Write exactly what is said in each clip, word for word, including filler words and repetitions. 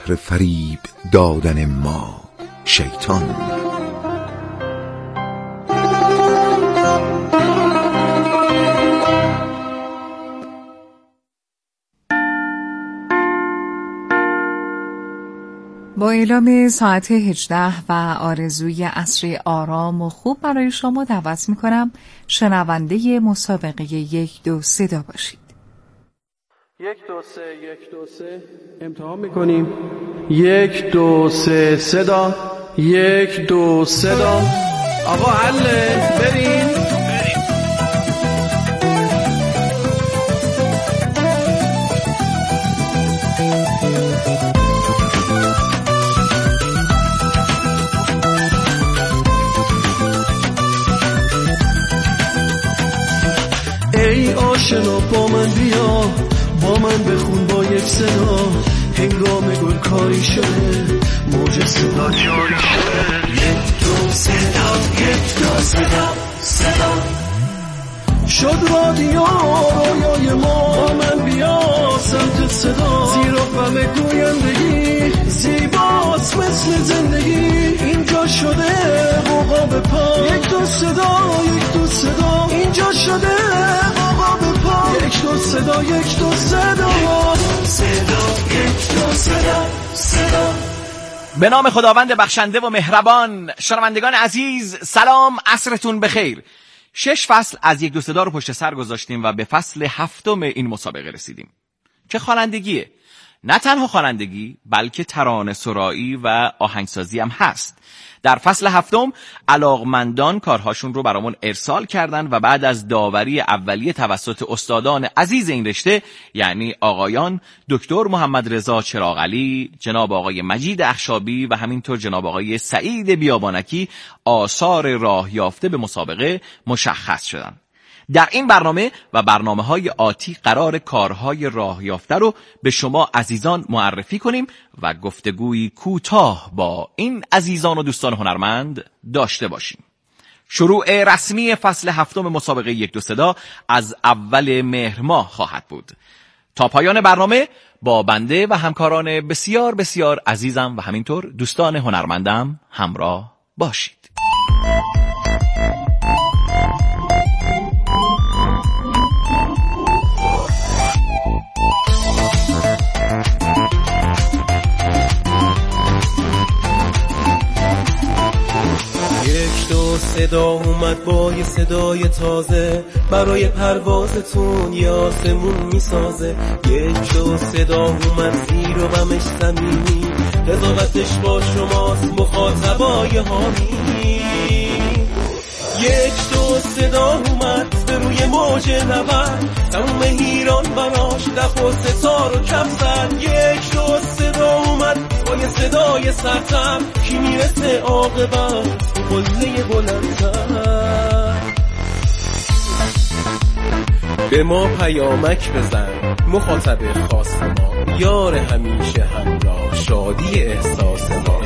بهر فریب دادن ما شیطان. با اعلام ساعت هجده و آرزوی عصری آرام و خوب برای شما دعوت میکنم شنونده مسابقه یک دو صدا باشید. یک دو سه یک دو سه امتحان میکنیم. یک دو سه صدا، یک دو صدا. آقا حله بریم. ای آشنا با من بیا، با من بخون با یک صدا، هنگام گل کاری شده موج صدا جاری شده. یک دو صدا، یک دو صدا، صدا شد رادیو رویای ما، با من بیا سمت صدا، زیرا غم گویندگی زیباست مثل زندگی، اینجا شده قوقا به پا. یک دو صدا، یک دو صدا، اینجا شده قوقا به پا. یک دو صدا، یک دو صدا، صدا یک دو صدا، صدا. به نام خداوند بخشنده و مهربان. شنوندگان عزیز سلام، عصرتون بخیر. شش فصل از یک دو صدا رو پشت سر گذاشتیم و به فصل هفتم این مسابقه رسیدیم. چه خوانندگیه! نه تنها خوانندگی بلکه ترانه سرایی و آهنگسازی هم هست. در فصل هفتم علاقمندان کارهاشون رو برامون ارسال کردن و بعد از داوری اولیه توسط استادان عزیز این رشته، یعنی آقایان دکتر محمد رضا چراغعلی، جناب آقای مجید اخشابی و همینطور جناب آقای سعید بیابانکی، آثار راه یافته به مسابقه مشخص شدن. در این برنامه و برنامه‌های آتی قرار کارهای راه یافته رو به شما عزیزان معرفی کنیم و گفتگویی کوتاه با این عزیزان و دوستان هنرمند داشته باشیم. شروع رسمی فصل هفتم مسابقه یک دو صدا از اول مهر ماه خواهد بود. تا پایان برنامه با بنده و همکاران بسیار بسیار عزیزم و همینطور دوستان هنرمندم همراه باشید. صدا اومد با یه صدای تازه، برای پروازتون یه آسمون میسازه. یک دو صدا اومد زیر و بمش زمینی، قضاوتش با شماست مخاطبای حامی. یک دو صدا اومد به روی موج نبرد، تموم ایران براش دف و ستار و کف زد. یک دو صدا اومد با یه صدای سرتر، کی میرسه عاقبت قله بلندتر. به ما پیامک بزن مخاطب خاص ما، یار همیشه همراه شادی احساس ما.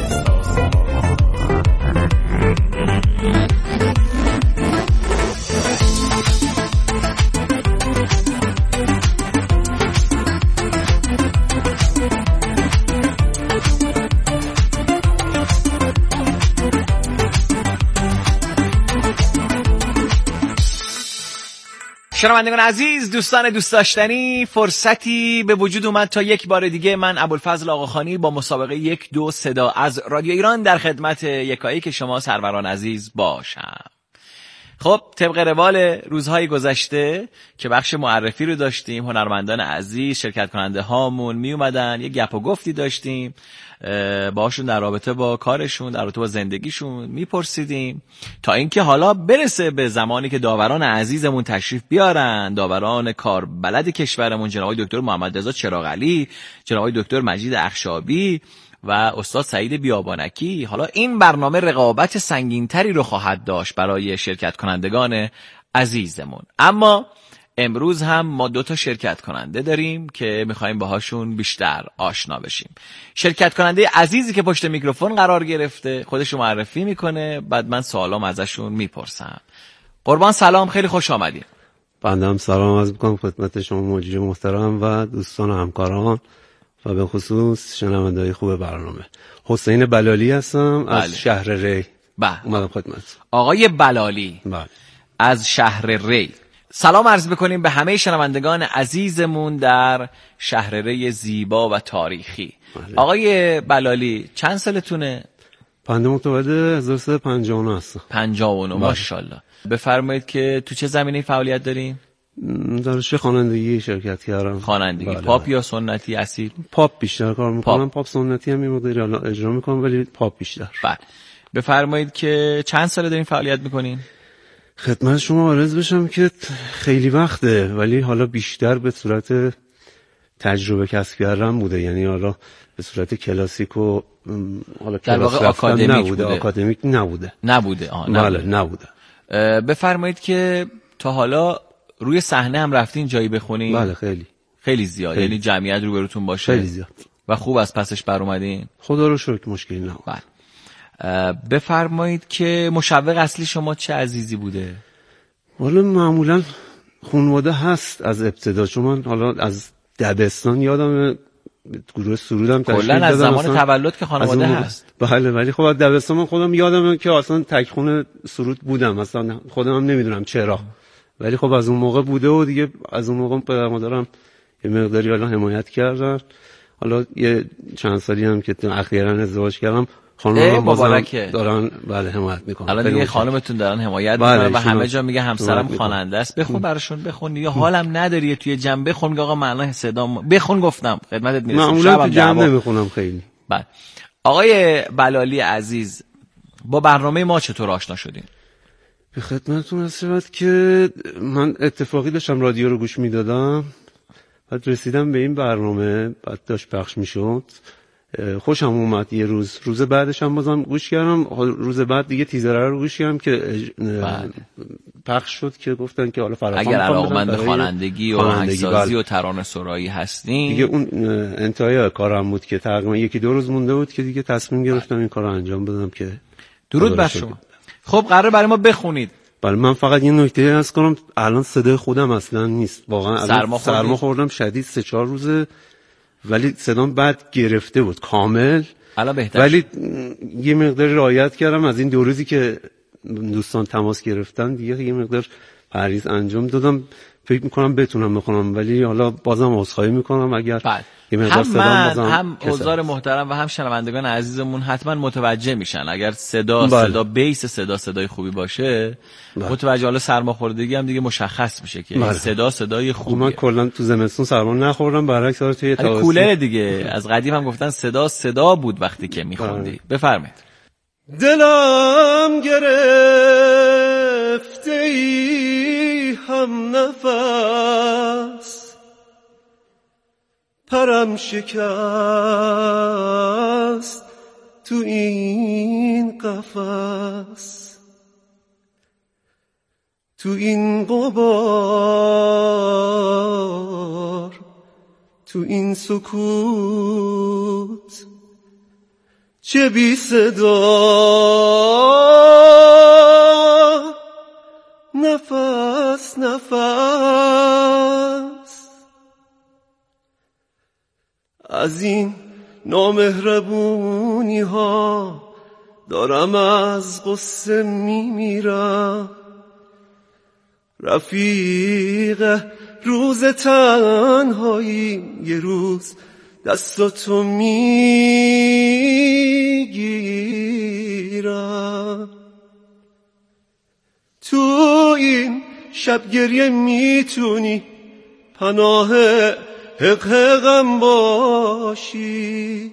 شنوندگان عزیز، دوستان دوست داشتنی، فرصتی به وجود اومد تا یک بار دیگه من ابوالفضل آقاخانی با مسابقه یک دو صدا از رادیو ایران در خدمت یکایی که شما سروران عزیز باشم. خب طبق روال روزهای گذشته که بخش معرفی رو داشتیم، هنرمندان عزیز شرکت کننده هامون می اومدن، یه گپ و گفتی داشتیم باشون در رابطه با کارشون، در رابطه با زندگیشون میپرسیدیم، تا اینکه حالا برسه به زمانی که داوران عزیزمون تشریف بیارن، داوران کار بلد کشورمون، جناب دکتر محمد رضا چراغعلی، جناب دکتر مجید اخشابی و استاد سعید بیابانکی. حالا این برنامه رقابت سنگینتری رو خواهد داشت برای شرکت کنندگان عزیزمون. اما امروز هم ما دو تا شرکت کننده داریم که میخوایم باهاشون بیشتر آشنا بشیم. شرکت کننده عزیزی که پشت میکروفون قرار گرفته خودش رو معرفی میکنه، بعد من سوالام ازشون میپرسم. قربان سلام، خیلی خوش آمدید. بنده هم سلام عرض میکنم خدمت شما موجی محترم و دوستان و همکاران. و به خصوص شنونده‌های خوب برنامه. حسین بلالی هستم بله. از شهر ری. بله. اومدم خدمت. آقای بلالی بله. از شهر ری. سلام عرض بکنیم به همه شنوندگان عزیزمون در شهر ری زیبا و تاریخی. بله. آقای بلالی چند سالتونه؟ پنجم متولد هزار و سیصد و پنجاه و نه هستم. پنجاه و نه. ماشاءالله. بفرمایید که تو چه زمینه‌ای فعالیت دارین؟ در رشته خوانندگی شرکت کردم. خوانندگی. بله. پاپ یا سنتی اصیل؟ پاپ بیشتر کار میکنم. پاپ, پاپ سنتی هم میمودی اجرا میکنم ولی پاپ بیشتر. بله. بفرمایید که چند ساله دارین فعالیت میکنین؟ خدمت شما عرض بشم که خیلی وقته ولی حالا بیشتر به صورت تجربه کسب کردن بوده، یعنی حالا به صورت کلاسیک و حالا در واقع آکادمیک نبوده. بوده. آکادمیک نبوده. نبوده. آه نبوده. بله نبوده. بفرمایید که تا حالا روی صحنه هم رفتین جایی بخونین؟ بله خیلی. خیلی زیاد. خیلی. یعنی جمعیت روبروتون باشه؟ خیلی زیاد. و خوب از پسش بر اومدین؟ خدا رو شکر مشکلی نبود. بله. بفرمایید که مشوق اصلی شما چه عزیزی بوده؟ حالا معمولا خانواده هست از ابتدا، چون من حالا از دبستان یادم گروه سرودم تشکیل دادم. کلا از زمان تولد که خانواده هست. بله ولی خب از دبستان من خودم یادمه که اصلا تکخون سرود بودم، اصلا خودم هم نمیدونم چرا، ولی خب از اون موقع بوده و دیگه از اون موقع پدر مادرم یه مقداری حالا حمایت کردن. حالا یه چند سالی هم که اخیراً ازدواج کردم خانمم بازم دارن بله حمایت میکنن. الان دیگه خانمتون دارن حمایت بله میکنن و همه جا میگه همسرم خواننده است. بخون براشون، بخون. یا حالم نداری توی جمع بخون، میگه آقا معنی صدام بخون. گفتم خدمتت میرسم. معمولا تو جمع نمیخونم خیلی. بله. آقای بلالی عزیز، با برنامه ما چطور آشنا شدین؟ به خدمتتون عرض شود که من اتفاقی داشتم رادیو رو گوش میدادم، بعد رسیدم به این برنامه، بعد داشت پخش میشد، خوشم اومد. یه روز روز بعدش هم بازم گوش کردم، روز بعد دیگه تیزر رو گوش کردم که بله. پخش شد که گفتن که حالا فراخوان اگر علاقمند خوانندگی و آهنگسازی بله. و ترانه سرایی هستین دیگه اون انتهای کارم بود که تقریبا یکی دو روز مونده بود که دیگه تصمیم گرفتم بله. این کارو انجام بدم که درود بر شما. خب قراره برای ما بخونید. بله من فقط یه نکته از کنم، الان صدای خودم اصلا نیست واقعا، سرما, سرما خوردم شدید سه چهار روزه، ولی صدام بد گرفته بود کامل. الان بهتر ولی یه مقدار رعایت کردم از این دو روزی که دوستان تماس گرفتن، دیگه یه مقدار پرهیز انجام دادم، فکر میکنم بتونم بخونم، ولی حالا بازم عذرخواهی میکنم اگر بله. یه مقدار صدام بازم هم حضار محترم و هم شنوندگان عزیزمون حتما متوجه میشن اگر صدا بله. صدا بیس صدا صدای خوبی باشه بله. متوجه. حالا سرماخوردگی هم دیگه مشخص میشه که بله. صدا صدای خوبیه. من کلا تو زمستون سرما نخوردم، برعکس حالا توی تابستون کولر دیگه. از قدیم هم گفتن صدا صدا بود وقتی که میخوندی. بله. بفرمایید. دلم گرفته ای هم نفس، پرم شکست تو این قفس، تو این غبار، تو این سکوت، چه بی صدا، نفس نفس، از این نامهربونی ها دارم از قصه میمیرم. رفیق روز تنهایی یه روز دستاتو میگیرم، تو این شب گریه میتونی پناه حق حقم باشی،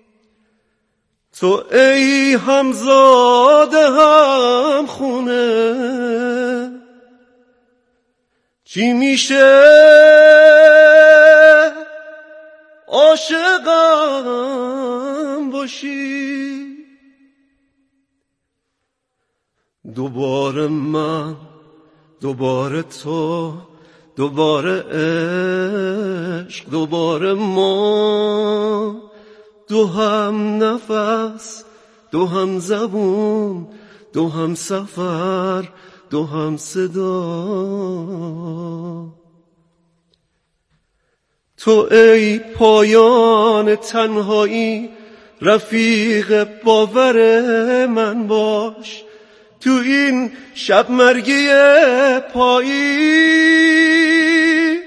تو ای همزاده هم خونه، چی میشه عاشقم باشی. دوباره من، دوباره تو، دوباره عشق، دوباره ما، دو هم نفس، دو هم زبون، دو هم سفر، دو هم صدا. تو ای پایان تنهایی رفیق باور من باش، تو این شب مرگی پاییز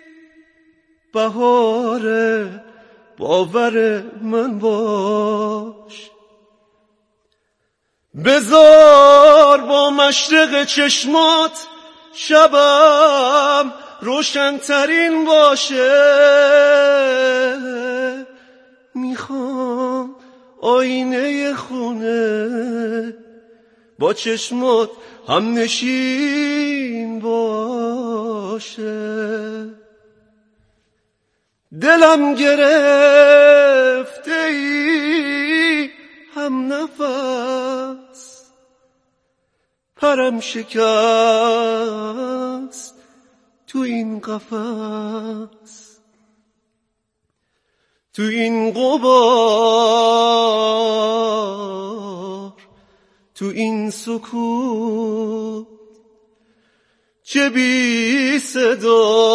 بهار باور من باش. بذار با مشرق چشمات شبم روشن‌ترین باشه، میخوام آینه خونه با چشمات هم نشین باشه. دلم گرفته ای هم نفس، پرم شکست تو این قفس، تو این غبار، تو این سکوت، چه بی صدا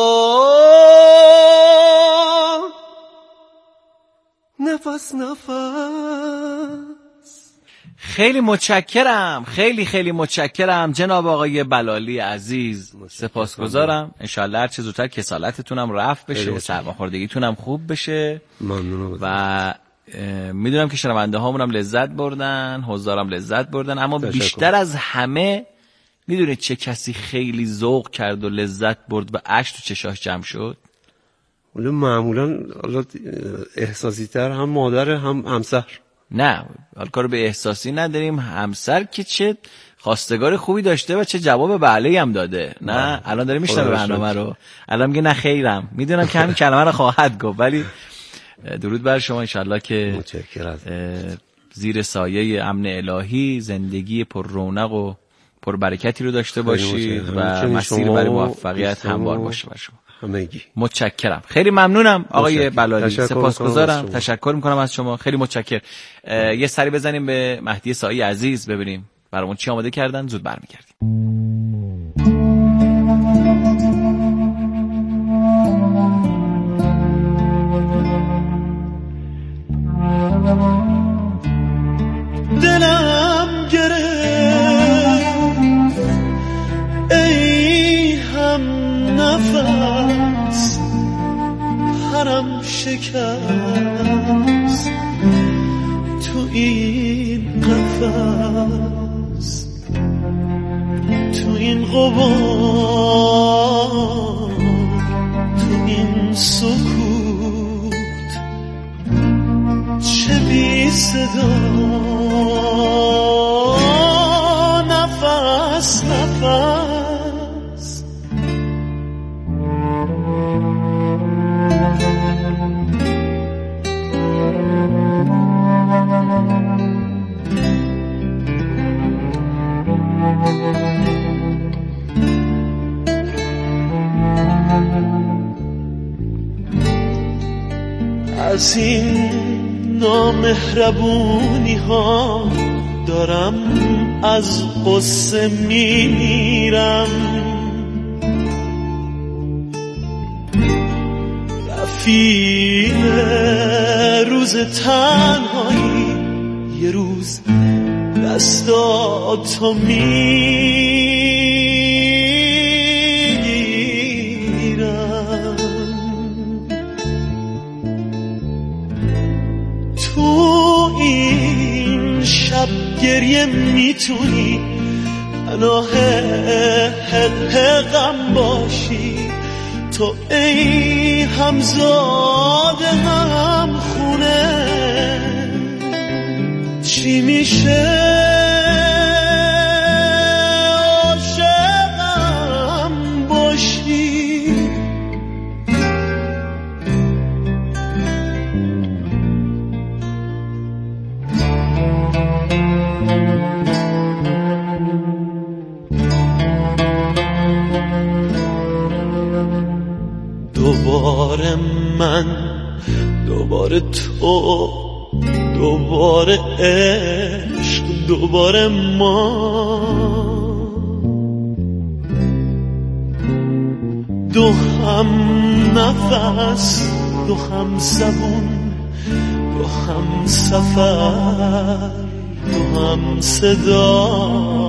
نفس نفس. خیلی متشکرم، خیلی خیلی متشکرم جناب آقای بلالی عزیز، سپاسگزارم. انشالله هر چه زودتر کسالتتونم رفت بشه، سرماخوردگیتونم خوب بشه. ممنونم و میدونم که شنونده هامونم لذت بردن، حضارم لذت بردن، اما تشکر. بیشتر از همه میدونید چه کسی خیلی ذوق کرد و لذت برد و اشک تو چشاش جمع شد؟ ولی معمولا احساسی تر هم مادر هم همسر. نه حال کارو به احساسی نداریم، همسر که چه خواستگار خوبی داشته و چه جواب بله هم داده. نه الان داره میشنوه برنامه رو، الان میگه نه خیرم، میدونم که همین کلمه رو خواهد گفت، ولی درود بر شما. انشالله که زیر سایه امن الهی زندگی پر رونق و پر برکتی رو داشته باشید و مسیر برای موفقیت هموار باشه بر شما. همگی متشکرم، خیلی ممنونم آقای بلالی، سپاسگزارم، تشکر, تشکر میکنم از شما، خیلی متشکر. یه سری بزنیم به مهدی سایی عزیز ببینیم برامون چی آماده کردن، زود برمیگردیم. دلم گرفت ای هم نفس، پرم شکست تو این قفس، تو این غبار، تو این سکوت، چه بی صدا نفس نفس. از این نامهربونی ها دارم از قصه میمیرم، رفیق روز تنهایی یه روز دستاتو میگیرم، تو این شب گریه میتونی پناه غم باشی، تو ای همزاد هم خونه چی میشه عاشقم باشی. دوباره من، دوباره تو، دوباره عشق، دوباره ما، دو هم نفس، دو هم زبون، دو هم سفر، دو هم صدا.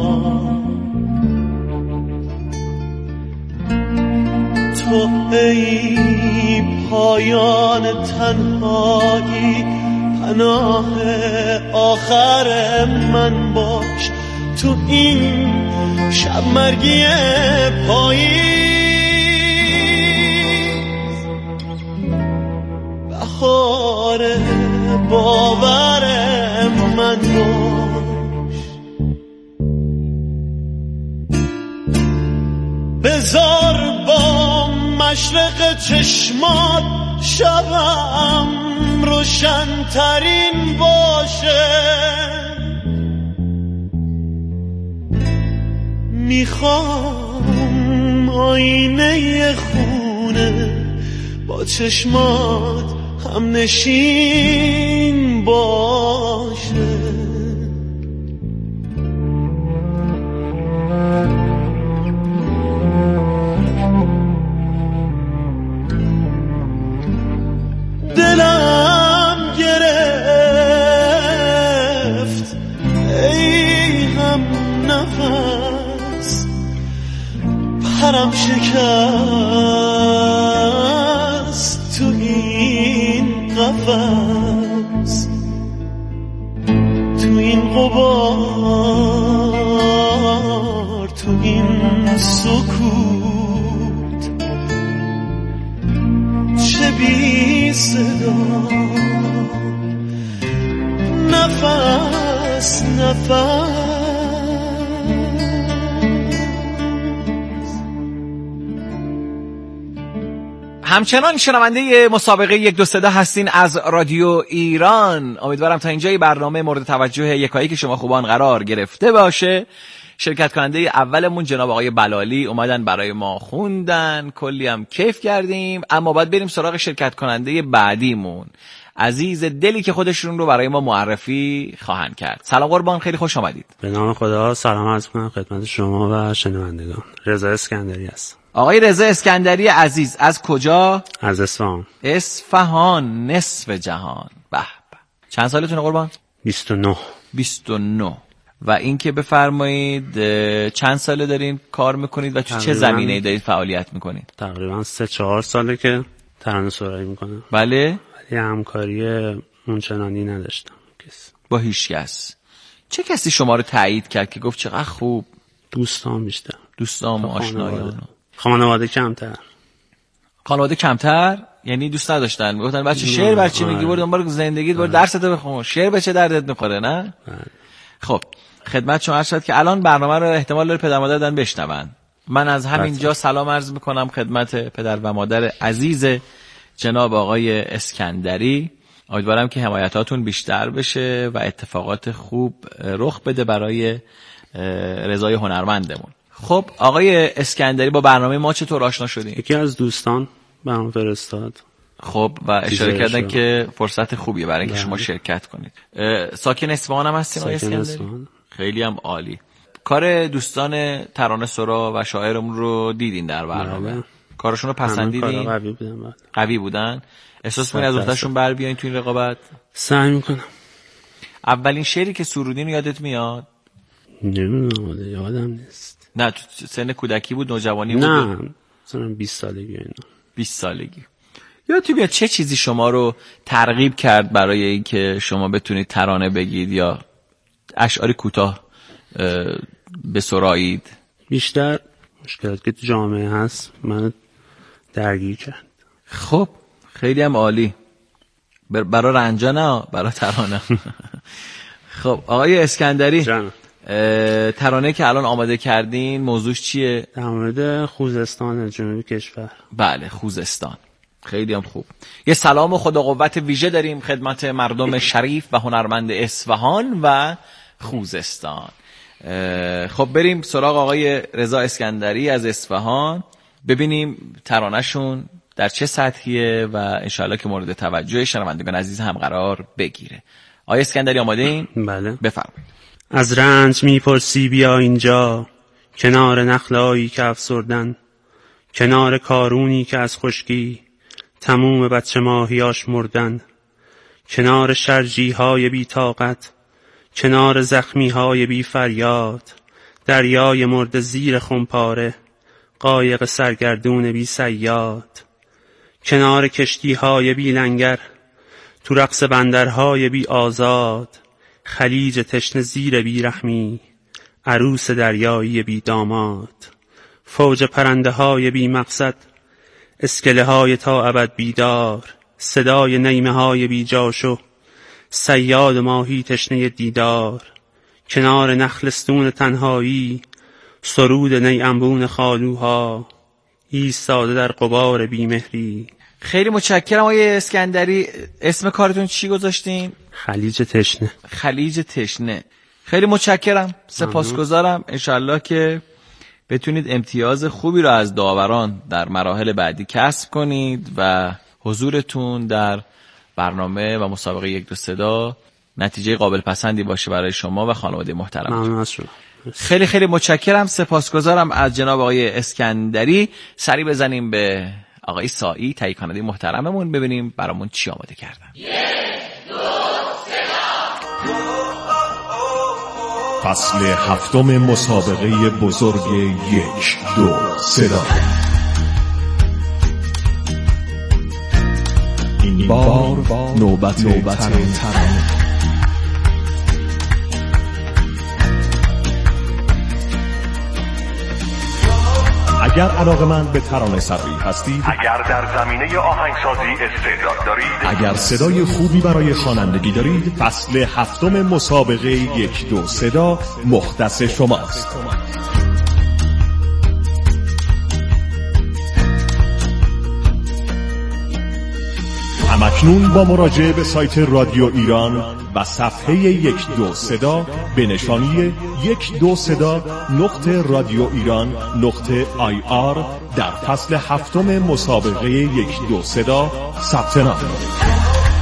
تو ای پایان تنهایی، پناه آخر من باش تو این شب مرگی پاییز. بهار باور من باش، بذار با مشرق چشمات شبم روشن ترین باشه. میخوام آینه خونه با چشمات هم نشین باشه. دلم گرفت ای هم نفس، پرم شکست تو این قفس، تو این غبار، تو این سکوت، چه بی صدا، نفس نفس. همچنان شنونده مسابقه یک دو سه هستین از رادیو ایران. امیدوارم تا اینجای برنامه مورد توجه یکایی که شما خوبان قرار گرفته باشه. شرکت کننده اولمون جناب آقای بلالی اومدن برای ما خوندن، کلی هم کیف کردیم. اما باید بریم سراغ شرکت کننده بعدیمون، عزیز دلی که خودشون رو برای ما معرفی خواهند کرد. سلام قربان، خیلی خوش آمدید. به نام خدا سلام عرض می‌کنم خدمت شما و شنوندگان. رضا اسکندری هستم. آقای رضا اسکندری عزیز، از کجا؟ از اصفهان. اصفهان، نصف جهان. به به. چند سالتونه قربان؟ بیست و نه. بیست و نه. و این که بفرمایید چند ساله دارین کار میکنید و تو چه زمینه‌ای دارید فعالیت میکنید؟ تقریبا سه چهار ساله که ترانه‌سرایی میکنم. بله؟ ولی همکاری اونچنانی نداشتم کس. با هیچ کس. چه کسی شما رو تایید کرد که گفت چقدر خوب؟ دوستان بیشتر. دوستان و آشنایان. خانواده کمتر. خانواده کمتر؟ یعنی دوست نداشتن میگفتن بچه شعر بر چی میگی، برو دنبال زندگیت، برو درستو بخون، شعر به چه دردت میخوره؟ نه؟ خب خدمت شما عرض شد که الان برنامه رو احتمال داره پدر مادر دادن بشنون. من از همینجا سلام عرض میکنم خدمت پدر و مادر عزیز جناب آقای اسکندری. امیدوارم که حمایتاتون بیشتر بشه و اتفاقات خوب رخ بده برای رضای هنرمندمون. خب آقای اسکندری، با برنامه ما چطور آشنا شدین؟ یکی از دوستان برام فرستاد. خب و اشاره کردن که فرصت خوبیه برای اینکه شما شرکت کنید. ساکن اصفهان هم هستین آقای اسکندری؟ خیلی هم عالی. کار دوستان ترانه سرا و شاعرمون رو دیدین در برنامه؟ کارشون رو پسندیدین؟ قوی بودن. قوی بودن؟ احساس می‌کنی از اونتاشون بر بیاین تو این رقابت؟ سعی میکنم. اولین شعری که سرودین یادت میاد؟ نمیدونم، یادم نیست. نه تو سن کودکی بود، نوجوانی بود؟ نه مثلا بیست سالگی اینا. بیست سالگی. یادتون میاد چه چیزی شما رو ترغیب کرد برای اینکه شما بتونید ترانه بگید یا اشعاری کوتاه بسرایید؟ بیشتر مشکلات که تو جامعه هست من درگیر کرد. خب خیلی هم عالی. برای رنجا نه، برای ترانه. خب آقای اسکندری جانم. ترانه که الان آماده کردین موضوعش چیه؟ در مورد خوزستان جنوبی کشور. بله خوزستان. خیلی هم خوب. یه سلام و خدا قوت ویژه داریم خدمت مردم شریف و هنرمند اصفهان و خوزستان. خب بریم سراغ آقای رضا اسکندری از اصفهان، ببینیم ترانه‌شون در چه سطحیه و انشالله که مورد توجه شنوندگان عزیز هم قرار بگیره. آقای اسکندری آماده این؟ بله. بفرمایید. از رنج میپرسی بیا اینجا، کنار نخلایی که افسردن، کنار کارونی که از خشکی تموم بچه ماهیاش مردن، کنار شرجی های بی طاقت، کنار زخمی های بی فریاد، دریای مرد زیر خمپاره، قایق سرگردون بی صیاد، کنار کشتی های بی لنگر، تو رقص بندرهای بی آزاد، خلیج تشنه زیر بی رحمی، عروس دریایی بی داماد، فوج پرنده های بی مقصد، اسکله های تا ابد بیدار، صدای نیمه های بی جاشو، صیاد ماهی تشنه دیدار، کنار نخلستون تنهایی، سرود نی انبون خالوها، ایستاده در غبار بیمهری. خیلی متشکرم آقای اسکندری. اسم کارتون چی گذاشتین؟ خلیج تشنه. خلیج تشنه. خیلی متشکرم، سپاسگزارم. انشالله که بتونید امتیاز خوبی رو از داوران در مراحل بعدی کسب کنید و حضورتون در برنامه و مسابقه یک دو صدا نتیجه قابل پسندی باشه برای شما و خانواده محترم. ممنون از شما. خیلی خیلی متشکرم، سپاسگزارم از جناب آقای اسکندری. سری بزنیم به آقای سایی، تهیه کننده محترممون، ببینیم برامون چی آماده کردن. یک دو صدا. فصل هفتم مسابقه بزرگ یک دو صدا. این بار نوبت ترانه. اگر علاقه‌مند به ترانه سرایی هستید، اگر در زمینه آهنگسازی استعداد دارید، اگر صدای خوبی برای خوانندگی دارید، فصل هفتم مسابقه یک دو صدا مختص شماست. همکنون با مراجعه به سایت رادیو ایران و صفحه یک دو صدا به نشانی یک دو صدا نقطه رادیو ایران نقطه آی آر در فصل هفتم مسابقه یک دو صدا ثبت نام کنید.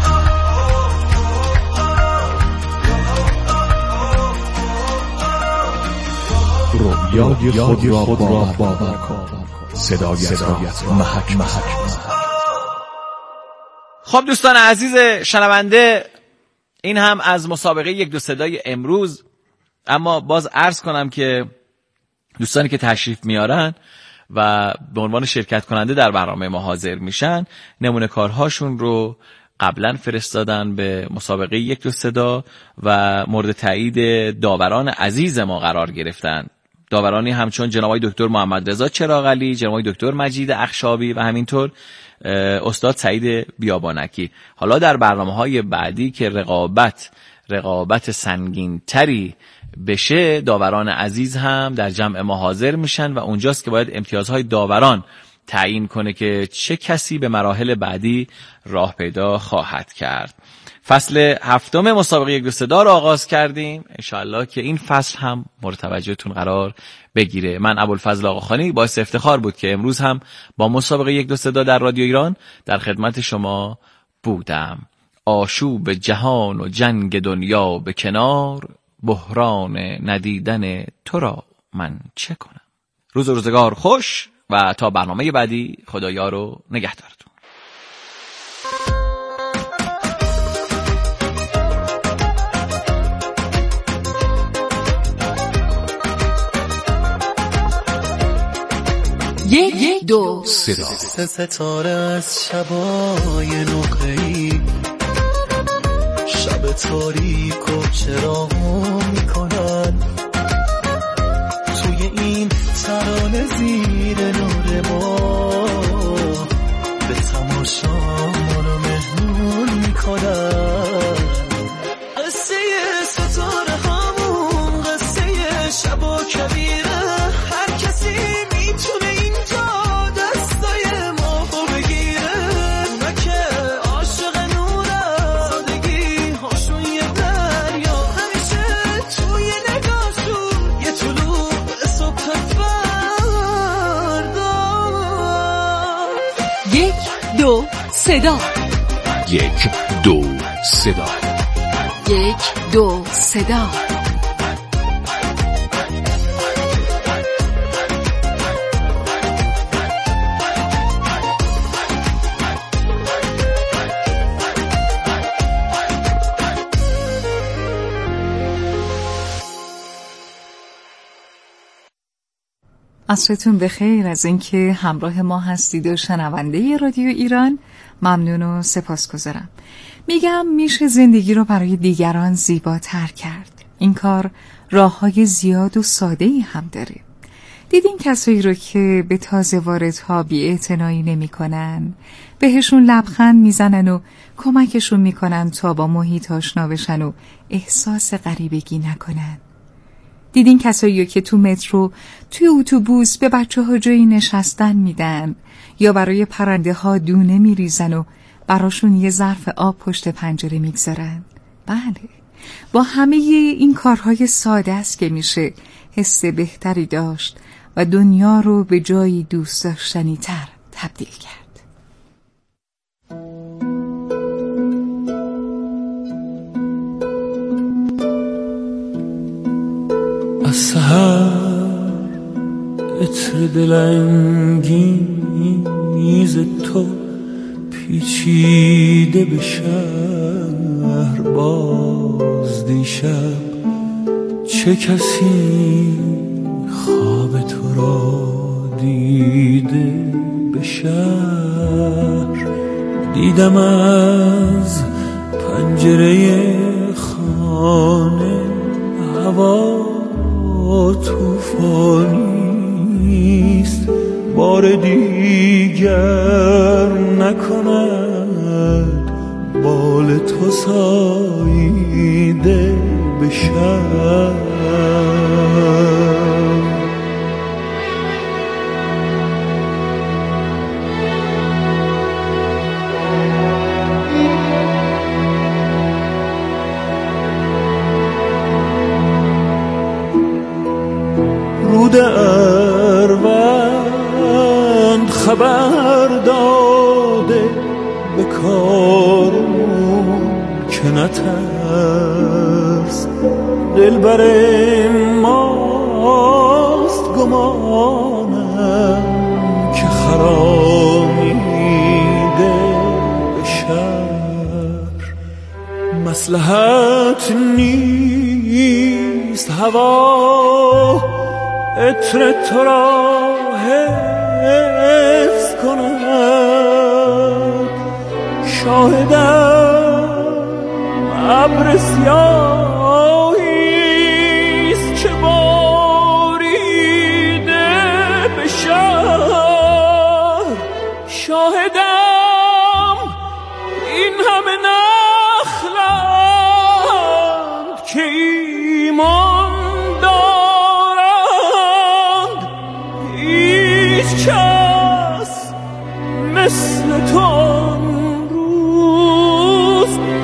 رویای خود را باور کن، صدایت را محک محک. خب دوستان عزیز شنونده، این هم از مسابقه یک دو صدای امروز. اما باز عرض کنم که دوستانی که تشریف میارن و به عنوان شرکت کننده در برنامه ما حاضر میشن، نمونه کارهاشون رو قبلا فرستادن به مسابقه یک دو صدا و مورد تایید داوران عزیز ما قرار گرفتن. داورانی همچون جناب آقای دکتر محمد رضا چراغعلی، جناب آقای دکتر مجید اخشابی و همینطور استاد سعید بیابانکی. حالا در برنامه‌های بعدی که رقابت رقابت سنگین‌تری بشه، داوران عزیز هم در جمع ما حاضر میشن و اونجاست که باید امتیازهای داوران تعیین کنه که چه کسی به مراحل بعدی راه پیدا خواهد کرد. فصل هفتم مسابقه یک دو صدا رو آغاز کردیم. انشاءالله که این فصل هم مورد توجهتون قرار بگیره. من ابوالفضل آقاخانی باعث افتخار بود که امروز هم با مسابقه یک دو صدا در رادیو ایران در خدمت شما بودم. آشوب جهان و جنگ دنیا به کنار، بحران ندیدن تو را من چه کنم. روز و روزگار خوش و تا برنامه بعدی خدایا رو نگهدارتون. یک دو صدا. سه ستاره از شبای نقره‌ای، شب تاریک و چراغو میکنن، توی این ترانه زیر نور ما به تماشا ما رو مهمون میکنن. قصه ستاره همون قصه شب و کبیره، هر کسی میتونه اینجا دستای ما رو بگیره. اونا که عاشق نورادگی هاشون یه دریا، همیشه توی نگاهشون یه طلوع صبح فردا. یک دو صدا. یک دو صدا. یک دو صدا. عصرتون بخیر از اینکه همراه ما هستید و شنونده رادیو ایران ممنون و سپاسگزارم. میگم میشه زندگی رو برای دیگران زیباتر کرد. این کار راه‌های زیاد و ساده‌ای هم داره. دیدین کسایی رو که به تازه واردها بی‌اعتنایی نمی‌کنن، بهشون لبخند میزنن و کمکشون میکنن تا با محیط آشنا بشن و احساس غریبگی نکنن. دیدین کسایی که تو مترو، توی اتوبوس به بچه ها جایی نشستن میدن یا برای پرنده ها دونه میریزن و براشون یه ظرف آب پشت پنجره میگذارن؟ بله، با همه این کارهای ساده است که میشه حس بهتری داشت و دنیا رو به جایی دوست داشتنی تر تبدیل کرد. از سحر عطر دلانگیز تو پیچیده به شهر، باز دیشب چه کسی خواب تو را دیده به شهر. دیدم از پنجره خانه هوا توفانیست، بار دیگر نکند بال تو ساییده به شهر. رود اروند خبر داده به کارون که نترس، دلبر ماست گمانم که خرامیده به شهر. مصلحت نیست هوا عطر تو را حفظ کند، شاهدم ابر سیاهیست که باریده به شهر. شاهدم این همه نخلند که ایمان کس مثل تو امروز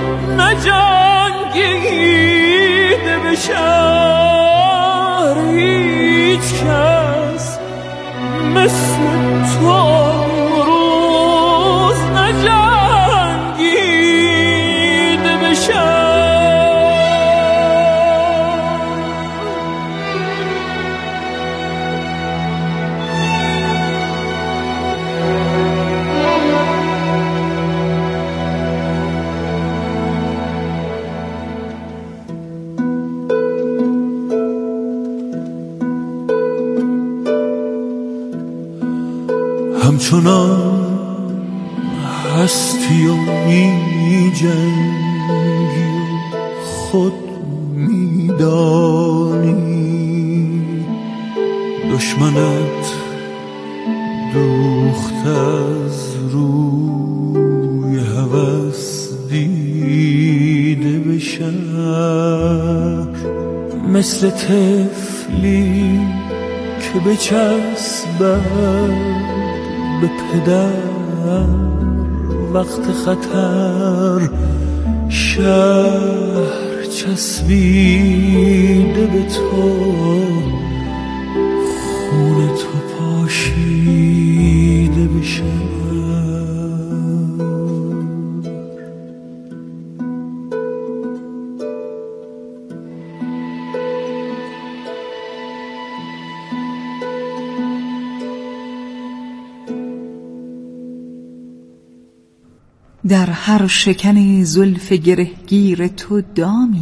نجنگیده به شهر. هیچ کس مثل تو امروز نجنگیده به شهر. همچنان هستی و می جنگی و خود می دانی، دشمنت دوخت از روی هوس دیده به شهر. مثل طفلی که بچسبد به پدر وقت خطر، شهر چسبیده به تو، خون تو پاشیده به شهر. در هر شکن زلف گرهگیر تو دامی